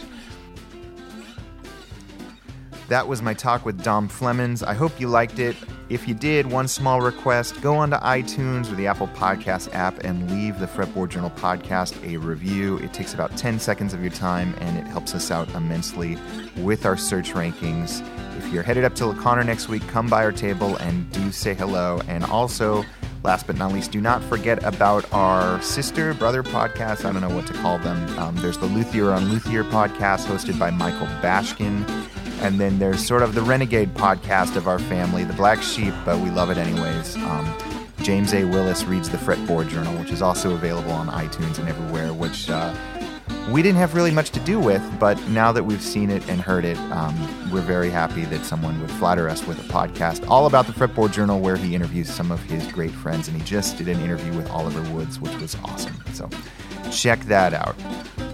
[SPEAKER 1] That was my talk with Dom Flemons. I hope you liked it. If you did, one small request, go onto iTunes or the Apple Podcast app and leave the Fretboard Journal podcast a review. It takes about ten seconds of your time, and it helps us out immensely with our search rankings. If you're headed up to La Conner next week, come by our table and do say hello. And also, last but not least, do not forget about our sister, brother podcast. I don't know what to call them. Um, there's the Luthier on Luthier podcast hosted by Michael Bashkin. And then there's sort of the renegade podcast of our family, The Black Sheep, but we love it anyways. Um, James A. Willis reads the Fretboard Journal, which is also available on iTunes and everywhere, which uh, we didn't have really much to do with, but now that we've seen it and heard it, um, we're very happy that someone would flatter us with a podcast all about the Fretboard Journal, where he interviews some of his great friends, and he just did an interview with Oliver Woods, which was awesome. So check that out.